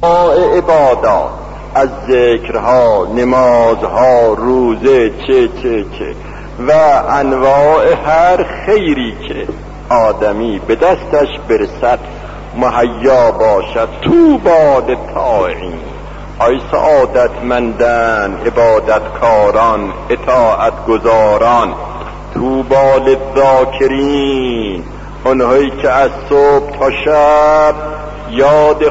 عبادات از ذکرها، نمازها، روزه، چه و انواع هر خیری که آدمی به دستش برسد مهیا باشد. طوبی للطاعین، ای سعادتمندان عبادتکاران، اطاعت گزاران. طوبی للذاکرین، اونهایی که از صبح تا شب یاد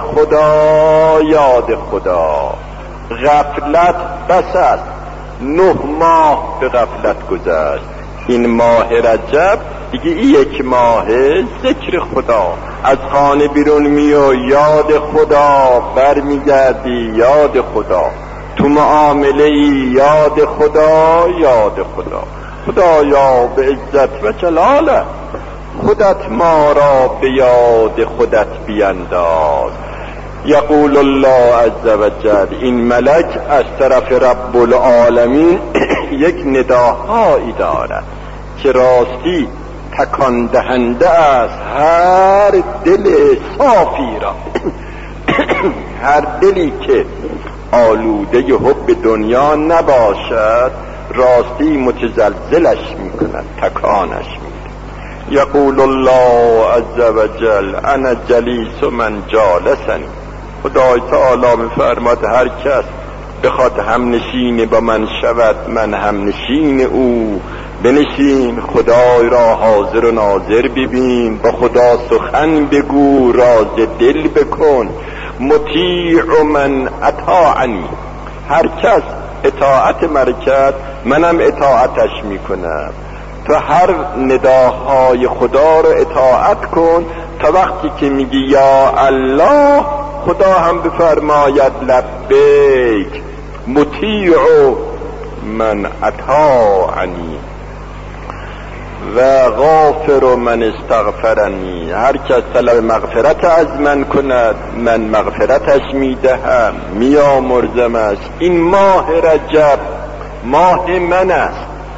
خدا. غفلت بس است، 9 ماه به غفلت گذشت. این ماه رجب دیگه یک ماه ذکر خدا. از خانه بیرون میو یاد خدا، برمیگردی یاد خدا، تو معامله ای یاد خدا. خدایا به عزت و جلاله خودت ما را به یاد خودت بینداز. یقول الله عز و جل، این ملک از طرف رب العالمین یک نداهایی دارد که راستی تکان دهنده است هر دل صافی را. هر دلی که آلوده حب دنیا نباشد راستی متزلزلش میکند، تکانش میکند. یقول الله عز و جل، انا جلیس من جالسنی. خدای تعالی میفرماد هر کس بخواد هم نشین با من شود، من هم نشین او. بنشین، خدای را حاضر و ناظر ببین، با خدا سخن بگو، راز دل بکن. مطیع من اطاعنی، هر کس اطاعت مرکت منم اطاعتش میکنم. تو هر نداهای خدا رو اطاعت کن تا وقتی که میگی یا الله خدا هم بفرماید لبیک. مطیع من اطاعنی و غافر من استغفرنی، هر کس طلب مغفرت از من کند من مغفرتش میدهم، میامرزمش. این ماه رجب ماه من است،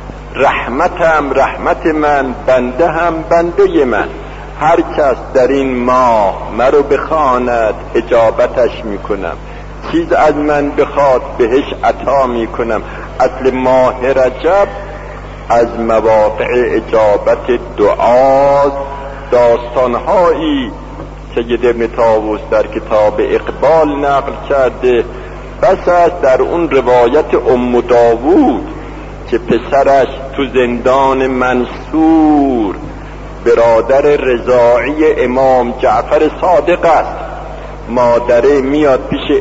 رحمتم رحمت من، بنده هم بنده من. هر کس در این ماه مرا بخواند اجابتش میکنم، چیز از من بخواد بهش عطا میکنم. اصل ماه رجب از مواقع اجابت دعاست. داستانهایی سید ابن طاووس در کتاب اقبال نقل کرده. بس است در اون روایت ام داوود که پسرش تو زندان منصور برادر رضاعی امام جعفر صادق است. مادره میاد پیش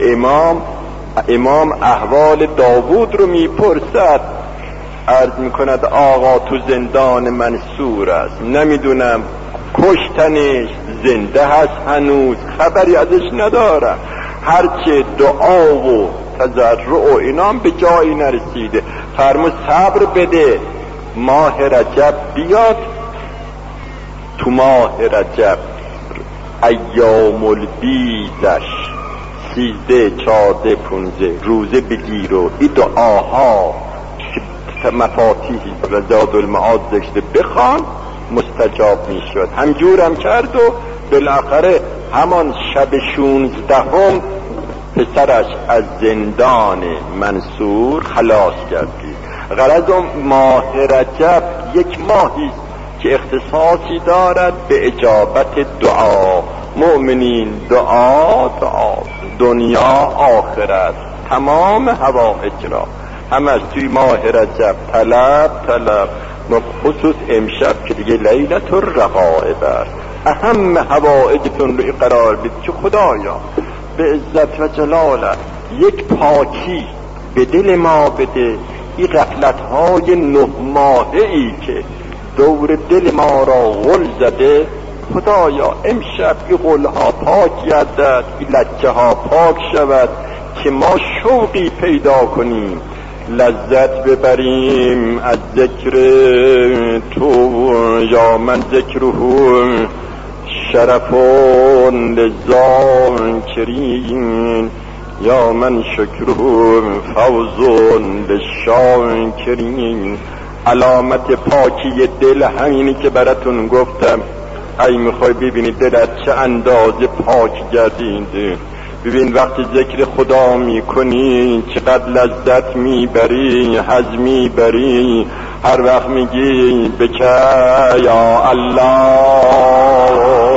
امام احوال داوود رو میپرسد، عرض میکند آقا تو زندان منصور است، نمیدونم کشتنش زنده هست هنوز، خبری ازش ندارم. هرچه دعا و تضرع و اینام به جایی نرسیده. فرمود صبر بده، ماه رجب بیاد. تو ماه رجب ایام البیدش 13 14 15 روزه بگیر و این دعاها که مفاتیح و زاد المعاد ذکر بخوان مستجاب میشد. همجورم کرد و بالاخره همان شب 16 پسرش از زندان منصور خلاص کردی. غرض ماه رجب یک ماهی که اختصاصی دارد به اجابت دعا. مؤمنین دعا دنیا آخرت تمام حوائج را همش توی ماه رجب طلب. خصوص امشب که دیگه لیلت الرغائب است، اهم حوائجتون رو قرار بید که خدایا به عزت و جلالت یک پاکی به دل ما بده. این غفلت‌های 9 ماهه‌ای که دور دل ما را غل زده، خدایا امشب این غلها پاک گردد، این لکه ها پاک شود که ما شوقی پیدا کنیم، لذت ببریم از ذکر تو. یا من ذکره شرفون للذاکرین، یا من شکره فوزون للشاکرین. علامت پاکی دل همینی که براتون گفتم. ای میخوای ببینی دلت چه اندازه پاک گردید، ببین وقتی ذکر خدا میکنی چقدر لذت میبری، حظ میبری. هر وقت میگی بکه یا الله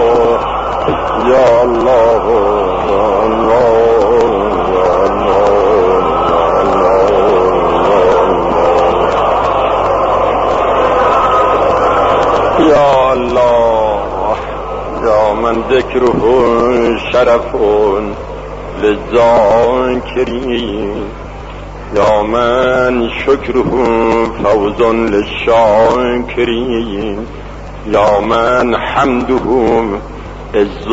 یا الله یا الله یا من ذکره شرف للذاکرین یا من شکره فوز للشاکرین یا من حمده عز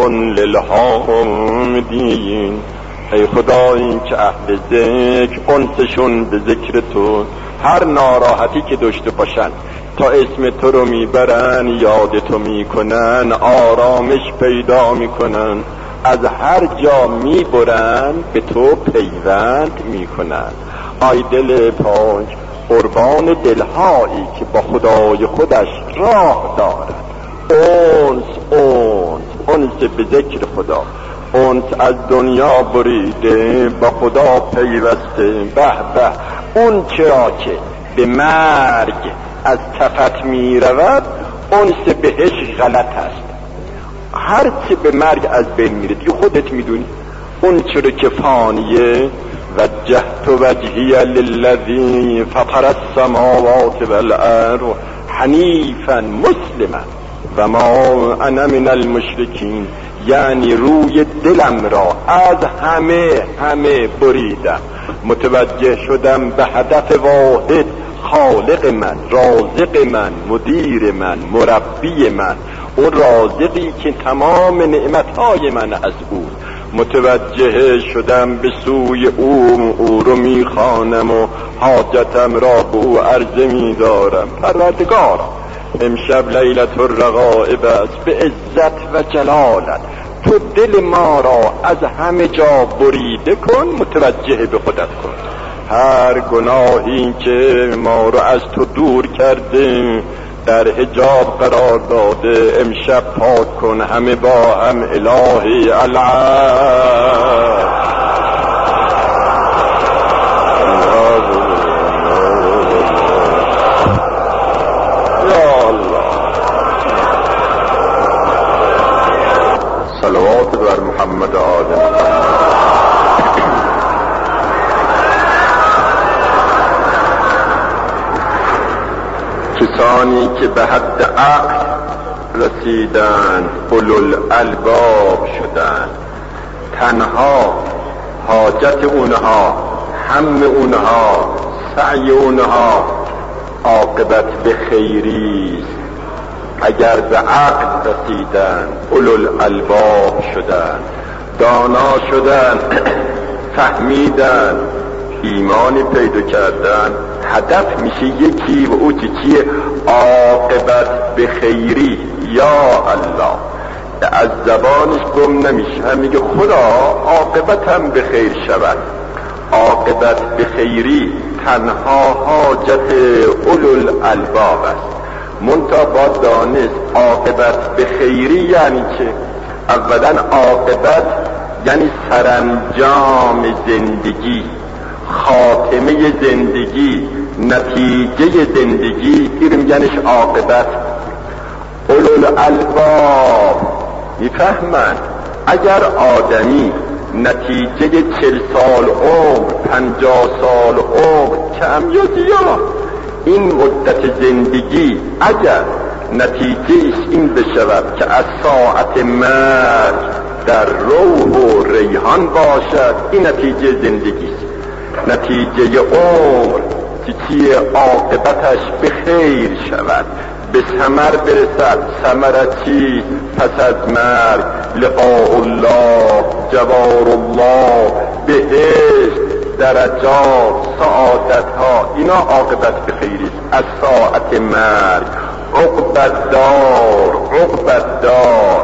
للحامدین. ای خدایی که اهل ذکر انسشون به ذکر تو، هر ناراحتی که داشته باشن تا اسم تو رو میبرن، یاد تو میکنن، آرامش پیدا میکنن، از هر جا میبرن به تو پیوند میکنن. آی دل پاک قربان دلهایی که با خدای خودش راه دارد، انس به ذکر خدا، انس از دنیا بریده با خدا پیوسته. به به اون چرا که به مرگ از کفت می رود، انس بهش غلط است. هر چه به مرگ از بین میره دیگه خودت میدونی. اون چرا که فانیه، وجهت وجهی للذی فطر السماوات والارض حنیفا مسلما و ما انا من المشرکین، یعنی روی دلم را از همه بریدم، متوجه شدم به هدف واحد، خالق من، رازق من، مدیر من، مربی من، اون رازقی که تمام نعمتهای من از او. متوجه شدم به سوی او رو میخوانم و حاجتم را به او عرضه میدارم. پروردگار امشب لیلت الرغائب است، به عزت و جلالت تو دل ما را از همه جا بریده کن، متوجه به خودت کن. هر گناهی که ما رو از تو دور کرده، در حجاب قرار داده، امشب پاک کن همه با هم. الهی العالم یا الله، صلوات بر محمد آدم. کسانی که به حد عقل رسیدند، اولوالالباب شدند، تنها حاجت اونها، هم اونها، سعی اونها عاقبت به خیری است. اگر به عقل رسیدند، اولوالالباب شدند، دانا شدند، فهمیدند، ایمانی پیدا کردن، هدف میشه یکی و او چیه؟ عاقبت به خیری. یا الله، از زبانش گم نمیشه، میگه خدا عاقبتم به خیر شود. عاقبت به خیری تنها حاجت اولوالالباب است. منتها باید دانست عاقبت به خیری یعنی چه؟ اولا عاقبت یعنی سرانجام زندگی، خاتمه زندگی، نتیجه زندگی، این میگنش عاقبت. اولوالالباب میفهمند اگر آدمی نتیجه 40 سال عمر، 50 سال عمر، کم یا زیاد، این مدت زندگی اگر نتیجهش این بشود که از ساعت مرگ در روح و ریحان باشد، این نتیجه زندگی است. نتیجه عمر چیه؟ عاقبتش به خیر شود، به ثمر برسد. ثمر چی؟ پس از مرگ لقاء الله، جوار الله، بهشت، درجات، سعادت ها، اینا عاقبت به خیر است. از ساعت مرگ عقبت دار،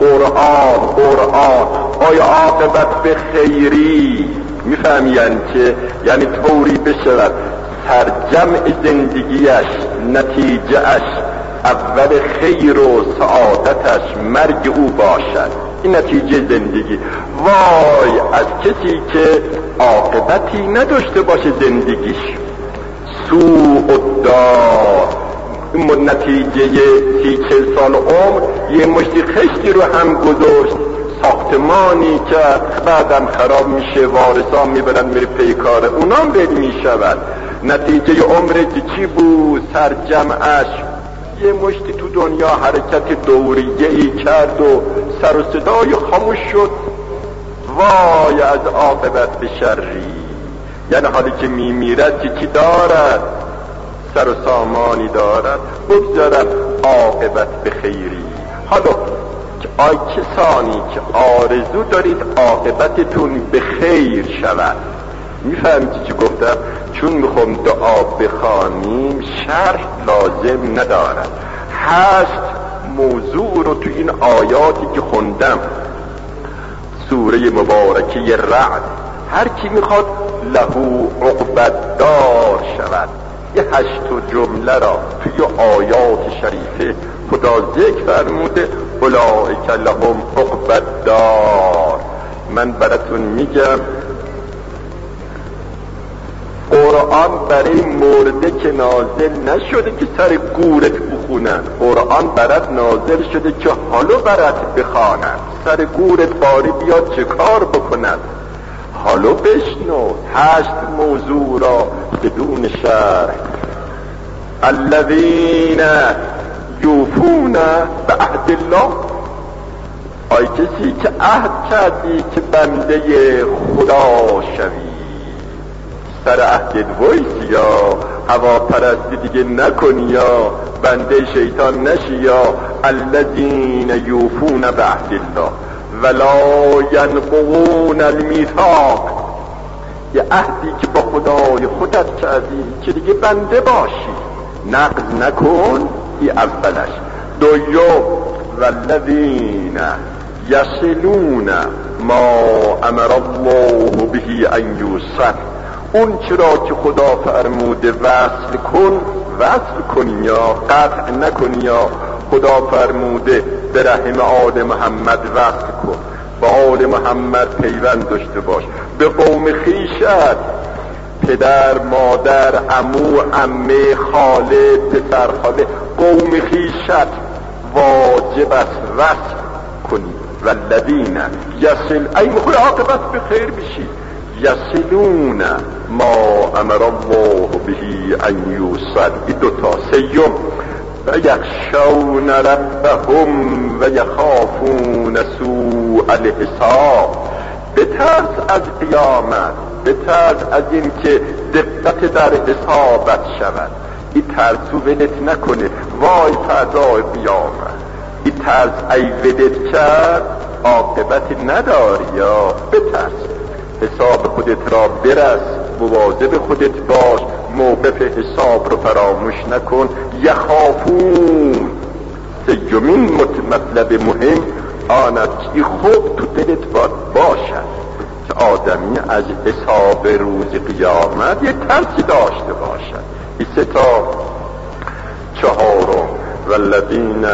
قرآن آیا عاقبت به خیری میفهمین که یعنی طوری بشود سرجمع زندگیش، نتیجهش، اول خیر و سعادتش مرگ او باشد. این نتیجه زندگی. وای از کسی که عاقبتی نداشته باشه زندگیش، سوء الدار. این نتیجه 30-40 سال عمر یه مشتی خشتی رو هم گذاشت، ساختمانی که بعدم خراب میشه، وارثان میبرن میره پیکاره، اونام بد میشود. نتیجه عمر چی بود؟ سرجمعش یه مشتی تو دنیا حرکت دوریه ای کرد و سر و صدای خاموش شد. وای از عاقبت به شری. یعنی حالی که میمیرد چی دارد؟ سر و سامانی دارد، بگذارد عاقبت به خیری. حالا آی کسانی که آرزو دارید عاقبتتون به خیر شود، میفهمید چی گفتم؟ چون میخوام دعا بخوانیم شرح لازم ندارد. 8 موضوع رو تو این آیاتی که خوندم سوره مبارکه رعد، هر کی میخواد لهو عقبت دار شود، یه 8 جمله را توی آیات شریفه خدا ذکر فرموده اولئک لهم عقبت دار. من براتون میگم قرآن برای مرده که نازل نشده که سر گورت بخونن، قرآن برات نازل شده که حالو برات بخوانن. سر گورت باری بیاد چه کار بکنن؟ حالو بشنو. 8 موضوع را بدون شرح. الذین یوفون بعهد الله، آی کسی که عهد کردی که بنده خدا شوی، سر عهد ویس یا هواپرستی دیگه نکنی یا بنده شیطان نشی. یا الذین یوفون بعهد الله ولا ینقضون المیثاق، یه عهدی که با خدای خودت کردی که دیگه بنده باشی، نقض نکن. این اولش. دوم والذین یصلون ما امر الله به ان یوصل، اون چرا که خدا فرموده وصل کن، وصل کن یا قطع نکن. یا خدا فرموده به رحم آل محمد وصل کن، با آل محمد پیوند داشته باش. به قوم خویشت، پدر، مادر، عمو، عمه، خاله، پسر خاله، قوم خویشت واجب است وصل کنی. والذین یصل، ای میخوای عاقبت به خیر بشی، یصلون ما امر الله به ان یوصل. این دوتا. سیوم و یخشون ربهم و یخافون سوء الحساب، بترس از قیامت، بترس از این که دقت در حسابت شود. این ترسو ولت نکنه، وای فردای قیامت. این ترس ای ولت کرد عاقبت نداری. یا بترس، حساب خودت را برس، مواظب خودت باش، موقف حساب رو فراموش نکن. یخافون، سیومین مطلب مهم آن است که خوب تو دلت باشد که آدمی از حساب روز قیامت یه ترسی داشته باشد. این 3 تا. 4 والذین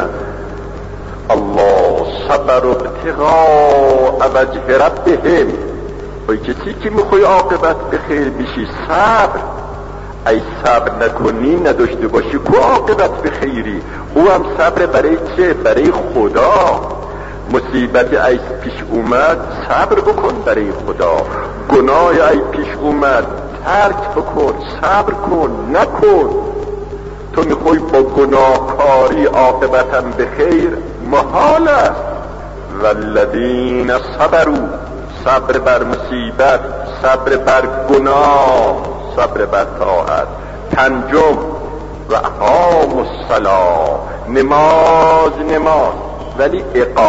الله صبر ابتغاء وجه ربهم، و کسی که میخوای عاقبت به خیر بشی صبر. ای صبر نکنی نداشته باشی کو عاقبت به خیری. او هم صبر برای چه؟ برای خدا. مصیبت ای پیش اومد صبر بکن برای خدا. گناه ای پیش اومد ترک بکن، صبر کن، نکن. تو میخوای با گناهکاری عاقبتم به خیر، محال است. والذین صبروا، صبر بر مصیبت، صبر بر گناه، صبر بر طاعت. 5 و اقاموا الصلاة، نماز ولی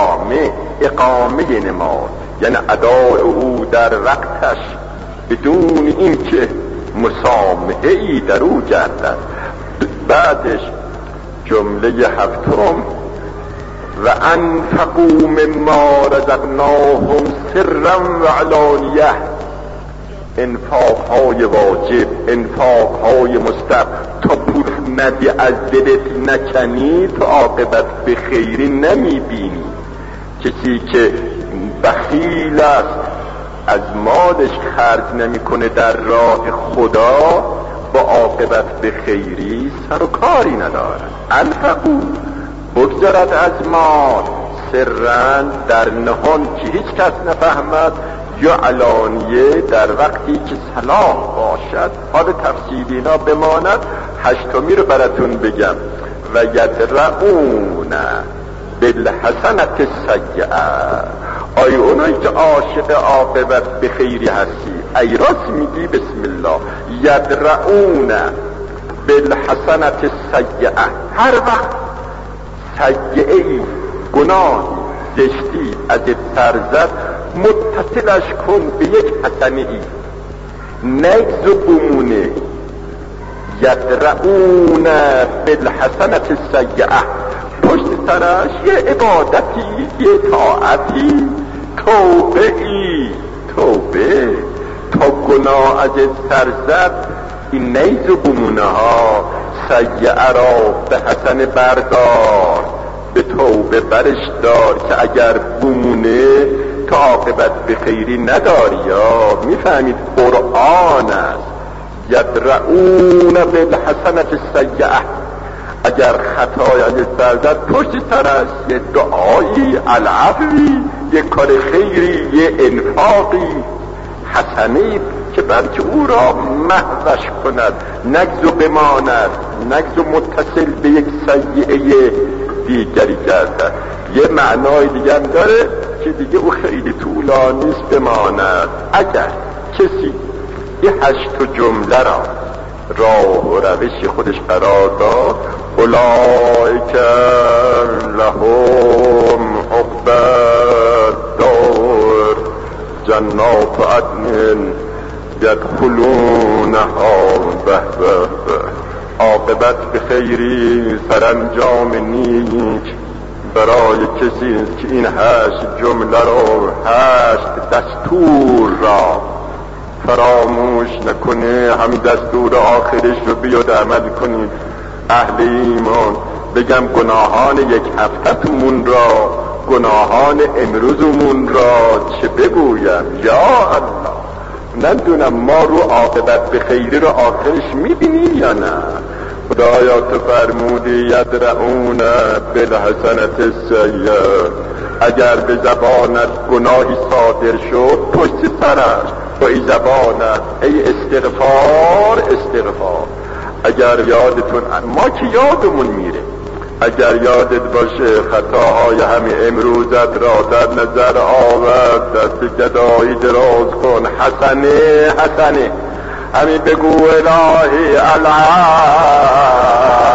اقامه نماز، یعنی اداء او در وقتش بدون اینکه مسامحه ای در او گردد. بعدش جمله 7 و انفقوا مما رزقناهم سرا و علانیه، انفاقهای واجب، انفاقهای مستحب. تا پول ندی از دلت نکنی تو عاقبت به خیری نمیبینی. کسی که بخیل است، از مالش خرج نمیکنه در راه خدا، با عاقبت به خیری سر و کاری ندارد. انفقوا، بگذارد از مال، سرن در نهان که هیچ کس نفهمد، یا علانیه در وقتی که صلاح باشد. حال تفصیلی اینا بماند، هشتمی رو براتون بگم. و یدرؤون بالحسنة السیئة، آی اونایی که عاشق عاقبت به خیری هستی، ای راست میگی بسم الله، یدرؤون بالحسنة السیئة، هر وقت سیئه ای، گناهی، زشتی از سرزد، متصلش کن به یک حسنه ای، نگذ و بمونه. یدرؤون بالحسنة السیئة، پشت سرش یه عبادتی، یه طاعتی، توبه تا گناه از سرزد، این نیز و بمونه ها، سیئه را به حسن بردار، به توبه برش دار که اگر بمونه تا عاقبت به خیری نداری. یا میفهمید قرآن است. یدرؤون بالحسنة السیئة، اگر خطای از سرزد، پشت سرش یه دعایی، العفوی، یه کار خیری، یه انفاقی، حسنی که بلکه او را محوش کند، نگذ و بماند، نگذ و متصل به یک سیئه دیگری گردد. یه معنای دیگه هم داره که دیگه او خیلی طولانی نیست بماند. اگر کسی یه 8 جمله را راه و روش خودش قرار داد، اولئک لهم عقبی الدار جنات عدن یدخلونها به عاقبت به خیری، سرانجام نیک برای کسی که این 8 جمله رو، 8 دستور را فراموش نکنه، همین دستور آخرش رو بیاد عمل کنید. اهل ایمان، بگم گناهان یک هفته‌مون را، گناهان امروزمون را چه بگویم؟ یا الله، ندونم ما رو عاقبت به خیری رو آخرش میبینیم یا نه؟ خدایا تو فرمودی یدرؤون بالحسنة السیئة، اگر به زبانت گناهی صادر شد، پشت سرش با ای زبانت ای استغفار. اگر یادتون، ما که یادمون میره، اگر یادت باشه خطاهای همین امروزت را در نظر آورد، دست گدایی دراز کن، حسنه همین بگو الهی العفو.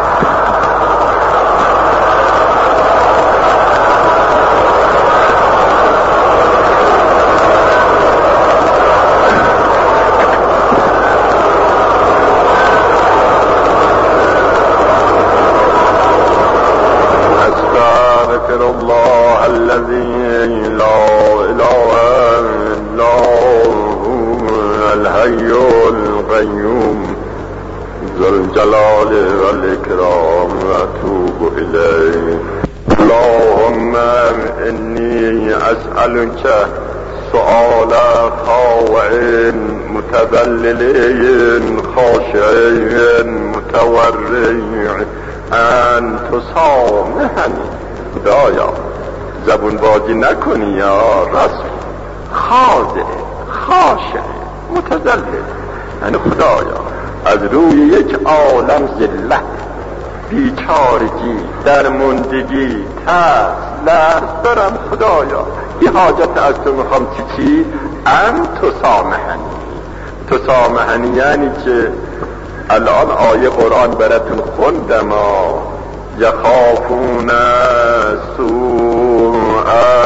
الجلال والإكرام وأتوب إليه. اللهم إني أسألك سؤال خاضع متذلل خاشع متورع أن تسامحني. خدایا زبون بازی نکنی یا رسول. خاضع، خاشع، متذلل، یعنی خدایا از روی یک عالم ذلت، بیچارگی، درموندگی، ترس، لرز دارم خدایا. یه حاجت از تو میخوام چی؟ ان تسامحنی یعنی که الان آیه قرآن براتون خوندم، یخافون سوء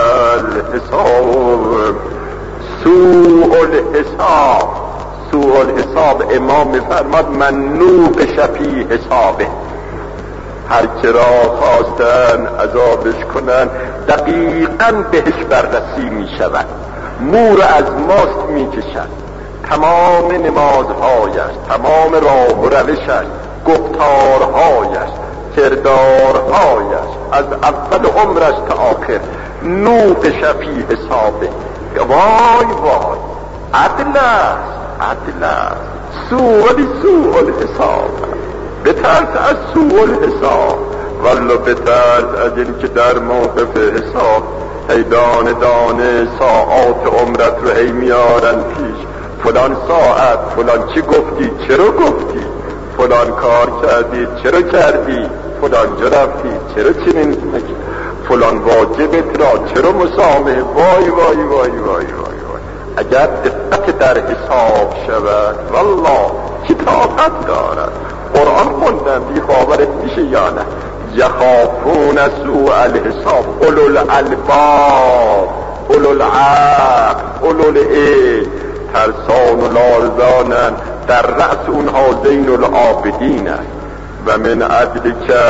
الحساب. امام میفرماد منوب شفی حسابه، هر که را خواستن عذابش کنن دقیقاً بهش بررسی میشود، مور از ماست میکشن، تمام نمازهایش، تمام راه و روشش، گفتارهایش، کردارهایش از اول عمرش تا آخر نوق شفیع حسابه. وای وای، عدل است سوء الحساب. بترس از سوء الحساب، والله بترس از این که در موقف حساب ای دانه دانه ساعات عمرت رو هی میارن پیش. فلان ساعت فلان چی گفتی، چرا گفتی، فلان کار کردی چرا کردی، فلان جا رفتی چرا چنین نکردی، فلان واجبت را چرا مسامحه. وای وای وای وای وای وای. اگر دقت در حساب شود والله کی طاقت دارد. قرآن خوندن بی باورت میشه یا نه؟ یخافون سوء الحساب اولو الالباب اولو العقل اولو العلم، ترسان و لارزانن در رأس اونها زین العابدین است. و من عدل که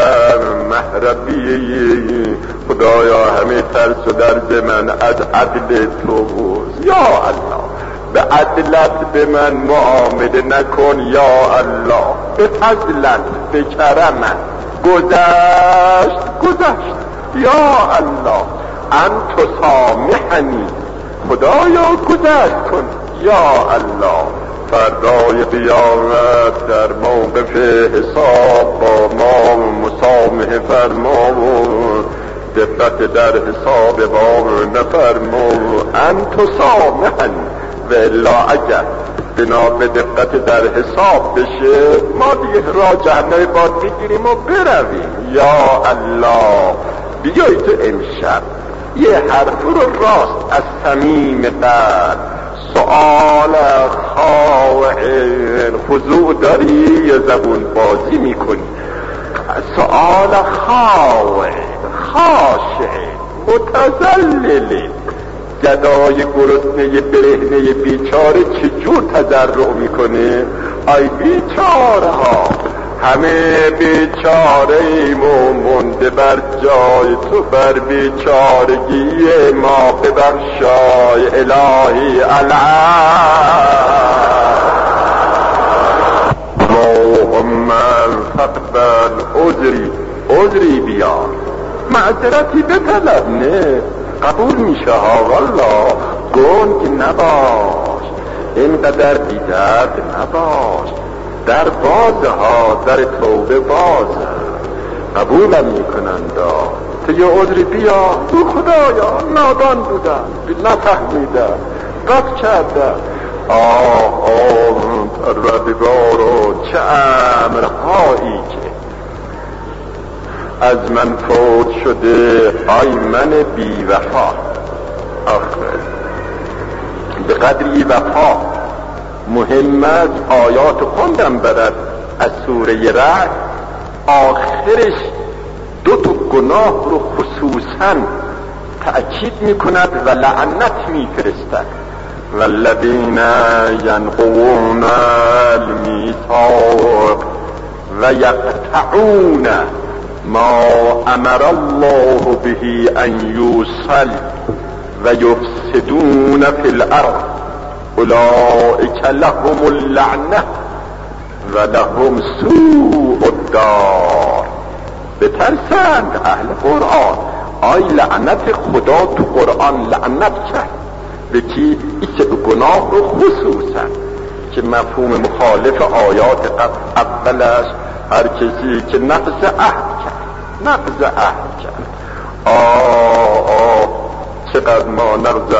محربی خدایا همه ترس و درد من از عدل تو بود. یا الله به عدلت به من معامله نکن یا الله، به فضلت به کرمت گذشت یا الله انت سامحنی، خدایا گذشت کن یا الله. فردای قیامت در موقف حساب با ما مسامحه فرما و دقت در حساب با نفرما. انت سامحنی و الا اگر بنا به دقت در حساب بشه ما دیگه راه جهنم باد بگیریم و برویم. یا الله بیایی تو امشب یه حرف رو راست از صمیم قلب سؤال خاوعین خضوع داری یا زبون بازی میکنی؟ سؤال خاوعین خاشعین متذللین. گدای گرسنه برهنه بیچاره چجور تضرع میکنه؟ ای بیچاره ها، همه بیچاره ایم و مونده بر جای تو، بر بیچارگی ما ببخشای الهی اللهم فقبل عذری بیار، معذرتی بطلب، نه قبول میشه ها. والله گنگ نباش، اینقدر بی‌درد نباش، در باز ها، در توبه باز قبولم میکنند. تو یه عذری بیا. تو خدایا نادان بودم، نفهمیدم، قط کردم. پروردگارو چه امرهایی که از من فوت شده، آی من بی وفا. آخر به قدری وفا مهمت آیات خوندم برد از سوره رعد، آخرش دو تا گناه رو خصوصا تأکید میکند و لعنت میفرستد. والذین ینقضون المیثاق و یقطعون ما امر الله به ان یوصل و یفسدون فی الارض اولئک لهم اللعنه و لهم سوء الدار. بترسند اهل قرآن. آی لعنت خدا تو قرآن لعنت کرد به کی؟ ایچه گناه رو خصوصا که مفهوم مخالف آیات اولش هر کسی که نقض عهد کرد. چقدر ما نقض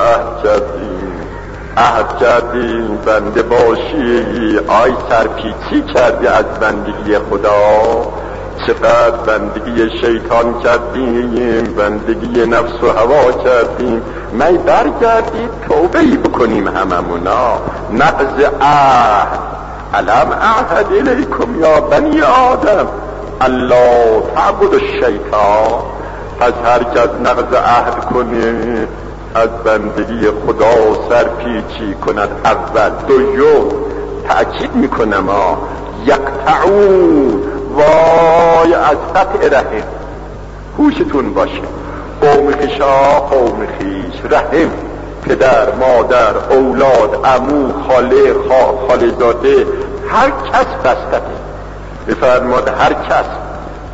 عهد کردیم بنده باشی. آی سرپیچی کردی از بندگی خدا، چقدر بندگی شیطان کردیم، بندگی نفس و هوا کردیم. می برگردید توبهی بکنیم هممونا. نقض عهد. الم اعهد الیکم یا بنی آدم الا تعبدوا الشیطان. پس هر کس نقض عهد کنه از بندگی خدا سرپیچی کند. اول دوم تأکید میکنم یقطعون، وای از قطع رحم هوشتون باشه. قوم خیش رحم، پدر مادر اولاد عمو خاله خالزاده هر کس بستته. بفرماد هر کس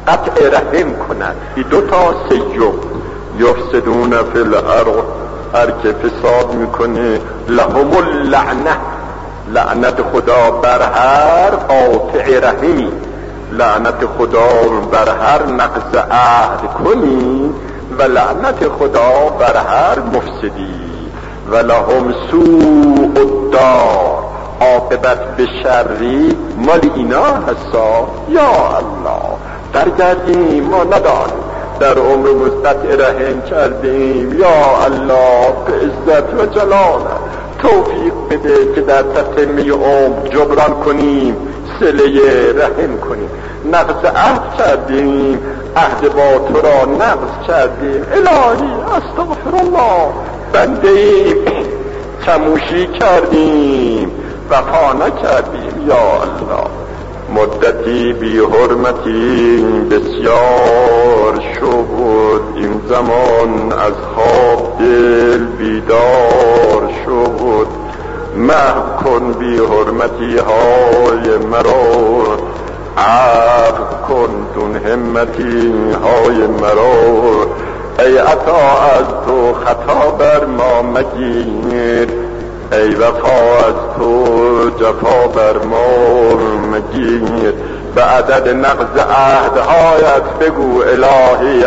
قطع رحم کند. این دو تا سیوم یفسدون فی الارض، هر که فساد میکنه لهم اللعنه، لعنت خدا بر هر قاطع رحمی، لعنت خدا بر هر نقض عهد کنی و لعنت خدا بر هر مفسدی. و لهم سوء الدار، عاقبت به شری مال اینا هستا. یا الله برگردیم، ما ندانیم در عمر مستطع رحم کردیم. یا الله به عزت و جلالت توفیق بده که در تتمه عمر جبران کنیم، صله رحم کنیم. نقض عهد کردیم، عهد با تو را نقض کردیم. الهی استغفر الله، بنده ایم، چموشی کردیم، وفا نکردیم. یا الله مدتی بی حرمتی بسیار شد، این زمان از خواب دل بیدار شد. محو کن بی حرمتی های مرا، عفو کن دون همتی های مرا. ای عطا از تو خطا بر ما مگیر، ای وفا از تو جفا بر ما مگیر. به عدد نقض عهدهایت بگو الهی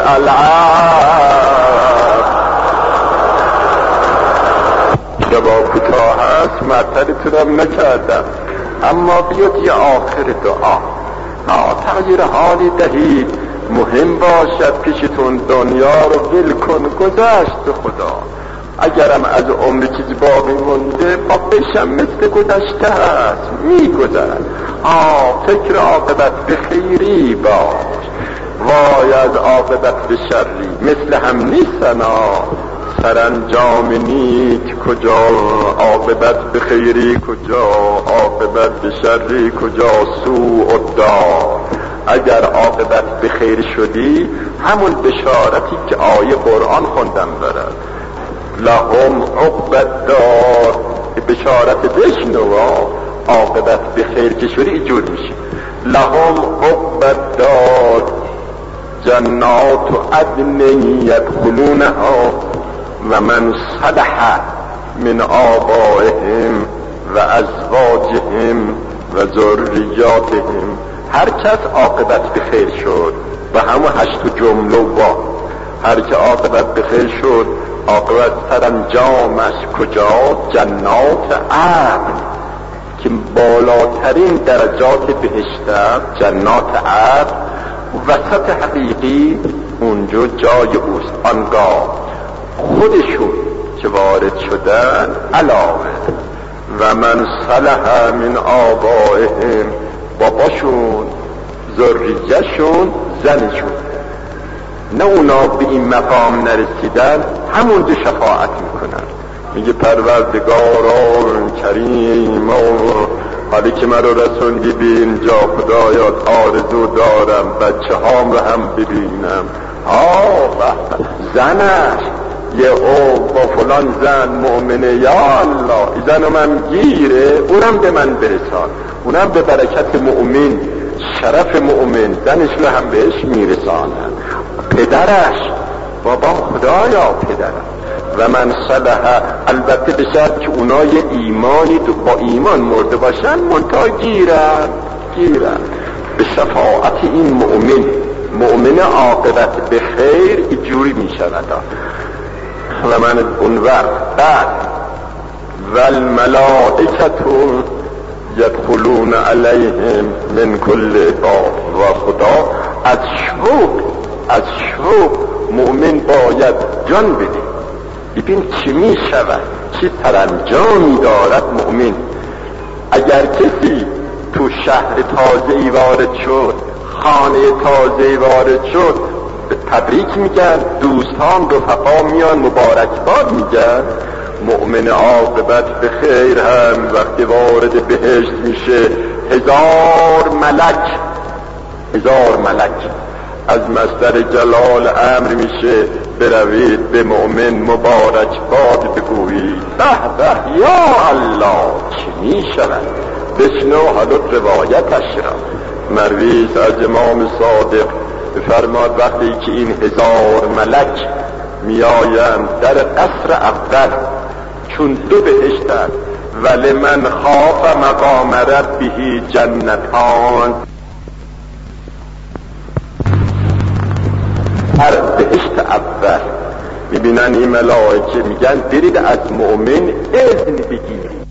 العفو. شبا کوتاه هست، معطلتونم نکردم، اما بیاد یه آخر دعا. تغییر حالی دهید، مهم باشد پیشتون دنیا رو ول کن، گذشت خدا. اگرم از عمر چیزی باقی مونده با بشم مثل گذشته هست، میگذرد. فکر عاقبت به خیری باش، وای از عاقبت به شری مثل هم نیستن. سرانجام نیک کجا، عاقبت به خیری کجا، عاقبت به شری کجا. سوء الدار، اگر عاقبت به خیر شدی همون بشارتی که آیه قرآن خوندم برد، لهم عقبت دار، بشارت بشنو. عاقبت به خیر که شدی اینجور میشه. لهم عقبت دار جنات عدن یدخلونها و من صلح من آبائهم و ازواجهم و ذریاتهم. هر کس عاقبت به خیر شد و همون 8 جمله با هر که عاقبت به خیر شد، عاقبت سرانجامش کجا؟ جنات عدن که بالاترین درجات بهشت است. جنات عدن وسط حقیقی اونجا جای اوست. آنگاه خودشون که وارد شدن علاوه و من صلح من آبائهم، باباشون، ذریه‌شون، زنشون، نه اونا به این مقام نرسیدن، همون دو شفاعت میکنن. میگه پروردگارا کریم، حالی که من رو رسوندی به اینجا خدایا، آرزو دارم بچه هام رو هم ببینم. زنش یه با فلان زن مؤمنه، یا الله این زن من گیره، اونم به من برسان، اونم به برکت مؤمن، شرف مؤمن، زنش رو هم بهش میرسانن. پدرش، بابا خدایا پدرم. و من صلح، البته به شرط که اونا یه ایمانی با ایمان مرده باشن، منتها گیرن به شفاعت این مؤمن عاقبت به خیر اینجوری می شود. و من اون وقت بعد والملائکة یدخلون علیهم من کل باب، و خدا از شوق مؤمن باید جان بده. ببین چی می شود، چی سرانجامی دارد مؤمن. اگر کسی تو شهر تازه‌ای وارد شد، خانه تازه‌ای وارد شد، تبریک میگن، دوستان رفقا میان مبارکباد میگن. مؤمن عاقبت به خیر هم وقتی وارد بهشت میشه، 1000 ملک از مصدر جلال امر میشه بروید به مؤمن مبارکباد بگویید. به یا الله چی میشود؟ بشنو حالا روایتش را. مروی از امام صادق بفرماد وقتی که این 1000 ملک میآیند در قصر اول، چون 2 بهشت است، ولمن خاف مقام ربه جنتان، هر بهشت اول میبینن این ملائکه میگن برید از مؤمن اذن بگیرید